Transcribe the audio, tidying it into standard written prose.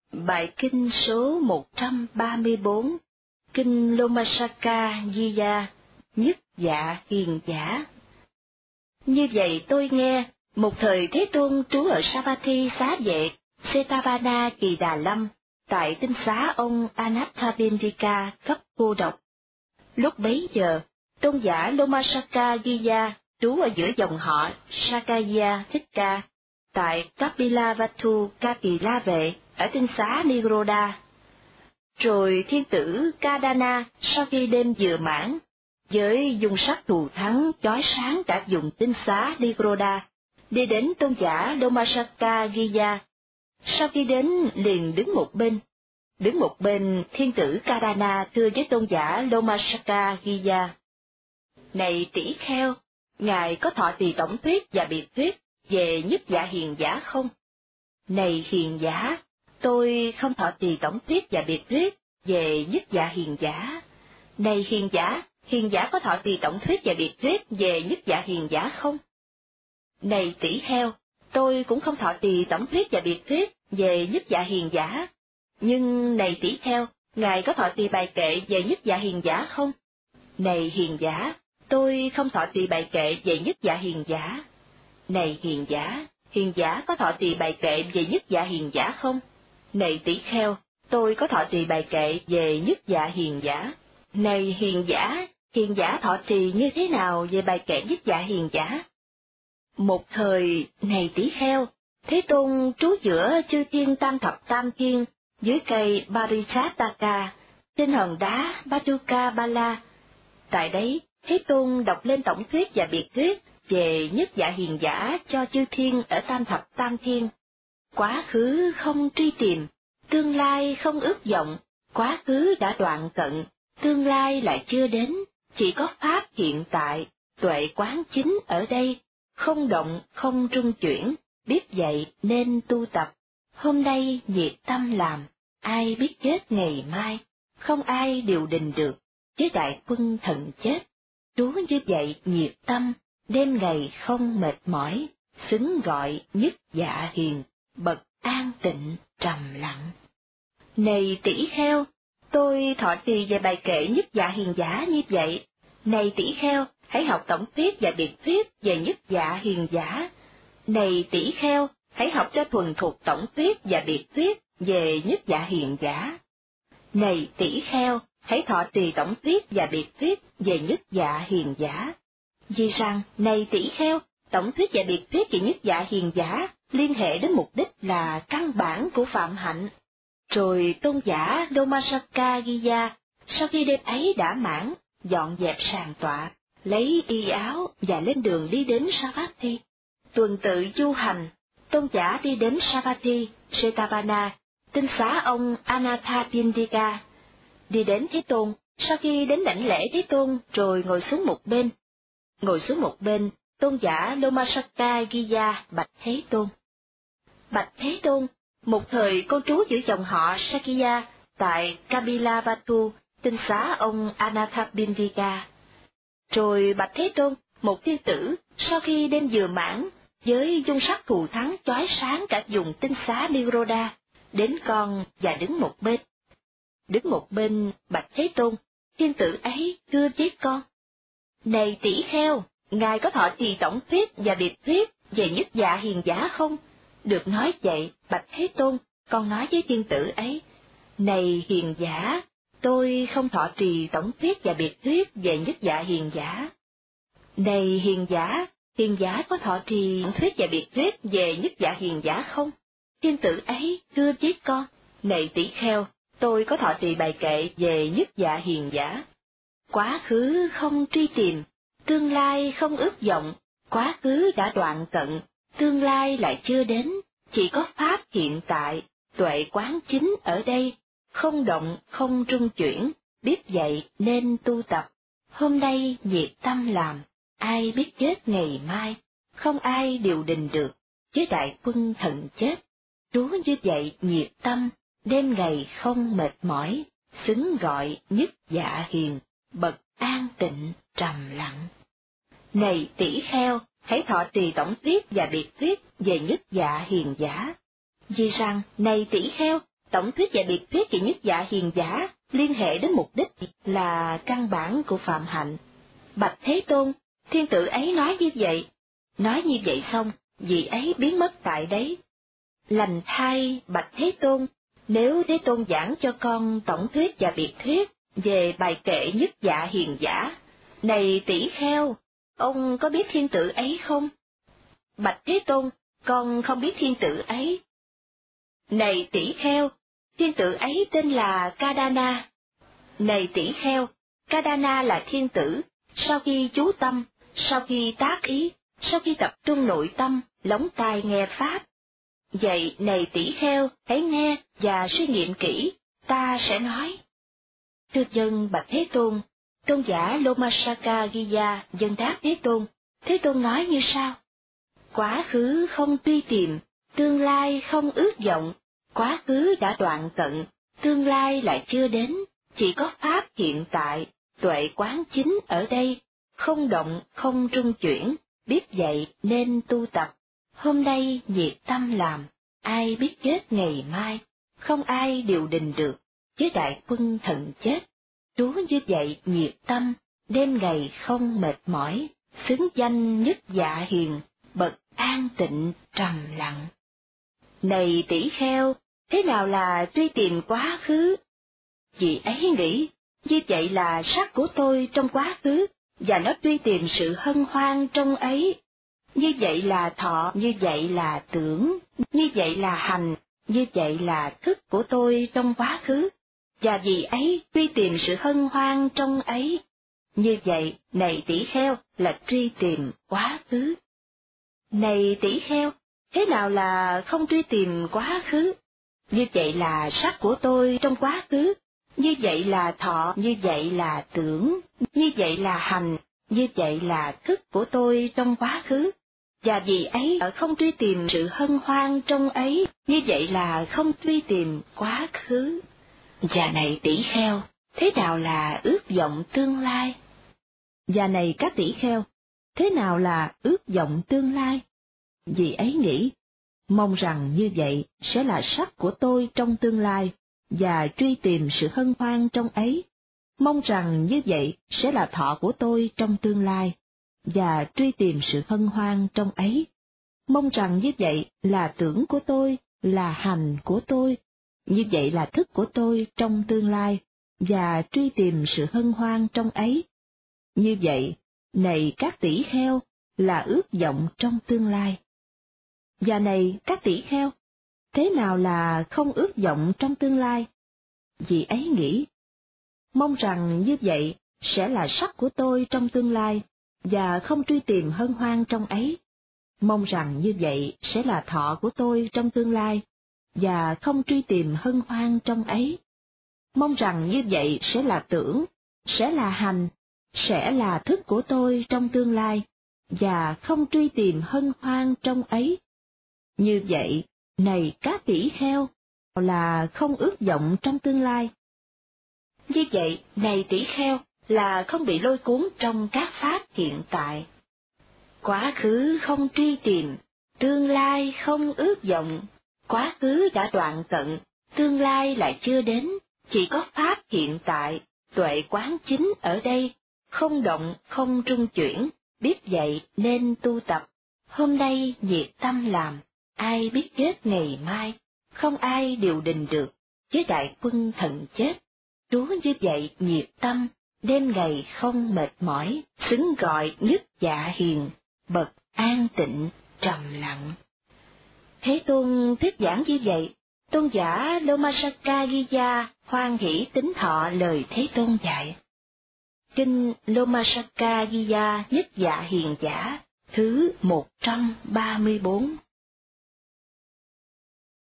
Bài kinh số 134, Kinh Lomashaka Jiya, Nhất Dạ Hiền Giả. Như vậy tôi nghe, một thời Thế Tôn trú ở Savatthi Xá Vệ, Setavana Kỳ Đà Lâm, tại tinh xá ông Anathapindika cấp cô độc. Lúc bấy giờ, tôn giả Lomashaka Jiya trú ở giữa dòng họ Sakaya Thích Ca, tại Kapilavatthu Kapila Vệ, ở tinh xá Niroda. Rồi thiên tử Kadana sau khi đêm vừa mãn, với dung sắc thù thắng chói sáng cả vùng tinh xá Niroda, đi đến tôn giả Lomashaka Jiya. Sau khi đến liền đứng một bên thiên tử Kadana thưa với tôn giả Lomashaka Jiya: Này tỷ kheo, ngài có thọ trì tổng thuyết và biệt thuyết về nhất dạ hiền giả không? Này hiền giả, tôi không thọ trì tổng thuyết và biệt thuyết về nhất dạ hiền giả. Này hiền giả có thọ trì tổng thuyết và biệt thuyết về nhất dạ hiền giả không? Này tỷ kheo, tôi cũng không thọ trì tổng thuyết và biệt thuyết về nhất dạ hiền giả. Nhưng này tỷ kheo, ngài có thọ trì bài kệ về nhất dạ hiền giả không? Này hiền giả, tôi không thọ trì bài kệ về nhất dạ hiền giả. Này hiền giả có thọ trì bài kệ về nhất dạ hiền giả không? Này tỷ kheo, tôi có thọ trì bài kệ về nhất dạ hiền giả. Này hiền giả thọ trì như thế nào về bài kệ nhất dạ hiền giả? Một thời, này tỷ kheo, Thế Tôn trú giữa chư thiên tam thập tam thiên, dưới cây Parijataka, trên hòn đá Batuka Bala. Tại đấy, Thế Tôn đọc lên tổng thuyết và biệt thuyết về nhất dạ hiền giả cho chư thiên ở tam thập tam thiên. Quá khứ không truy tìm, tương lai không ước vọng, quá khứ đã đoạn tận, tương lai lại chưa đến, chỉ có pháp hiện tại, tuệ quán chính ở đây, không động, không trung chuyển, biết vậy nên tu tập. Hôm nay nhiệt tâm làm, ai biết chết ngày mai, không ai điều đình được, với đại quân thần chết. Trú như vậy nhiệt tâm, đêm ngày không mệt mỏi, xứng gọi nhất dạ hiền, bậc an tịnh trầm lặng. Này tỷ kheo, tôi thọ trì về bài kệ nhất dạ hiền giả như vậy. Này tỷ kheo, hãy học tổng thuyết và biệt thuyết về nhất dạ hiền giả. Này tỷ kheo, hãy học cho thuần thục tổng thuyết và biệt thuyết về nhất dạ hiền giả. Này tỷ kheo, hãy thọ trì tổng thuyết và biệt thuyết về nhất dạ hiền giả. Vì rằng, này tỷ kheo, tổng thuyết và biệt thuyết về nhất dạ hiền giả liên hệ đến mục đích là căn bản của phạm hạnh. Rồi tôn giả Lomashaka Jiya, sau khi đêm ấy đã mãn, dọn dẹp sàn tọa, lấy y áo và lên đường đi đến Savatthi. Tuần tự du hành, tôn giả đi đến Savatthi, Setavana, tinh xá ông Anathapindika. Đi đến Thế Tôn, sau khi đến đảnh lễ Thế Tôn rồi ngồi xuống một bên, tôn giả Lomashaka Jiya bạch Thế Tôn: Bạch Thế Tôn, một thời con trú giữa dòng họ Sakya tại Kapilavatthu, tinh xá ông Anathapindika. Rồi bạch Thế Tôn, một thiên tử sau khi đêm vừa mãn, với dung sắc thù thắng chói sáng cả vùng tinh xá Niroda, đến con và đứng một bên bạch Thế Tôn, thiên tử ấy thưa với con: Này tỷ kheo, ngài có thọ trì tổng thuyết và biệt thuyết về nhất dạ hiền giả không? Được nói vậy, bạch Thế Tôn, con nói với thiên tử ấy: Này hiền giả, tôi không thọ trì tổng thuyết và biệt thuyết về nhất dạ hiền giả. Này hiền giả có thọ trì tổng thuyết và biệt thuyết về nhất dạ hiền giả không? Thiên tử ấy thưa với con: Này tỷ kheo, tôi có thọ trì bài kệ về nhất dạ hiền giả. Quá khứ không truy tìm, tương lai không ước vọng, quá khứ đã đoạn tận, tương lai lại chưa đến, chỉ có pháp hiện tại, tuệ quán chính ở đây, không động, không trung chuyển, biết vậy nên tu tập. Hôm nay nhiệt tâm làm, ai biết chết ngày mai, không ai điều đình được, với đại quân thần chết. Trú như vậy nhiệt tâm, đêm ngày không mệt mỏi, xứng gọi nhất dạ hiền, bậc an tịnh trầm lặng. Này tỷ kheo, hãy thọ trì tổng thuyết và biệt thuyết về nhất dạ hiền giả. Vì rằng, này tỷ kheo, tổng thuyết và biệt thuyết về nhất dạ hiền giả liên hệ đến mục đích là căn bản của phạm hạnh. Bạch Thế Tôn, thiên tử ấy nói như vậy. Nói như vậy xong, vị ấy biến mất tại đấy. Lành thay, Bạch Thế Tôn, nếu Thế Tôn giảng cho con tổng thuyết và biệt thuyết về bài kệ nhất dạ hiền giả, này tỷ kheo, ông có biết thiên tử ấy không? Bạch Thế Tôn, con không biết thiên tử ấy. Này tỷ kheo, thiên tử ấy tên là Kadana. Này tỷ kheo, Kadana là thiên tử, sau khi chú tâm, sau khi tác ý, sau khi tập trung nội tâm, lóng tai nghe pháp. Vậy này tỷ kheo, hãy nghe và suy nghiệm kỹ, ta sẽ nói. Thưa dân Bạch Thế Tôn, tôn giả Lomasaka Ghiya dân đáp Thế Tôn. Thế Tôn nói như sau: quá khứ không truy tìm, tương lai không ước vọng, quá khứ đã đoạn tận, tương lai lại chưa đến, chỉ có pháp hiện tại, tuệ quán chính ở đây, không động không trung chuyển, biết vậy nên tu tập. Hôm nay nhiệt tâm làm, ai biết chết ngày mai, không ai điều đình được, với đại quân thần chết. Trú như vậy nhiệt tâm, đêm ngày không mệt mỏi, xứng danh nhất dạ hiền, bậc an tịnh trầm lặng. Này tỷ kheo, thế nào là truy tìm quá khứ? Vì ấy nghĩ, như vậy là sắc của tôi trong quá khứ, và nó truy tìm sự hân hoan trong ấy. Như vậy là thọ, như vậy là tưởng, như vậy là hành, như vậy là thức của tôi trong quá khứ, và vì ấy truy tìm sự hân hoan trong ấy. Như vậy, này tỷ kheo, là truy tìm quá khứ. Này tỷ kheo, thế nào là không truy tìm quá khứ? Như vậy là sắc của tôi trong quá khứ, như vậy là thọ, như vậy là tưởng, như vậy là hành, như vậy là thức của tôi trong quá khứ. Và vì ấy không truy tìm sự hân hoan trong ấy, như vậy là không truy tìm quá khứ. Và này tỷ kheo, thế nào là ước vọng tương lai? Và này các tỷ kheo, thế nào là ước vọng tương lai? Vì ấy nghĩ, mong rằng như vậy sẽ là sắc của tôi trong tương lai, và truy tìm sự hân hoan trong ấy. Mong rằng như vậy sẽ là thọ của tôi trong tương lai, và truy tìm sự hân hoan trong ấy. Mong rằng như vậy là tưởng của tôi, là hành của tôi, như vậy là thức của tôi trong tương lai, và truy tìm sự hân hoan trong ấy. Như vậy, này các tỷ kheo, là ước vọng trong tương lai. Và này các tỷ kheo, thế nào là không ước vọng trong tương lai? Vì ấy nghĩ, mong rằng như vậy sẽ là sắc của tôi trong tương lai, và không truy tìm hân hoan trong ấy. Mong rằng như vậy sẽ là thọ của tôi trong tương lai, và không truy tìm hân hoan trong ấy. Mong rằng như vậy sẽ là tưởng, sẽ là hành, sẽ là thức của tôi trong tương lai, và không truy tìm hân hoan trong ấy. Như vậy, này các tỷ kheo, là không ước vọng trong tương lai. Như vậy, này tỷ kheo, là không bị lôi cuốn trong các pháp hiện tại. Quá khứ không truy tìm, tương lai không ước vọng, quá khứ đã đoạn tận, tương lai lại chưa đến, chỉ có pháp hiện tại, tuệ quán chính ở đây, không động không trung chuyển, biết vậy nên tu tập. Hôm nay nhiệt tâm làm, ai biết chết ngày mai, không ai điều đình được, với đại quân thần chết. Trú như vậy nhiệt tâm, đêm ngày không mệt mỏi, xứng gọi nhất dạ hiền, bậc an tịnh trầm lặng. Thế Tôn thuyết giảng như vậy, tôn giả Lomasaka Ghiya hoan hỷ tín thọ lời Thế Tôn dạy. Kinh Lomasaka Ghiya nhất dạ hiền giả thứ 134.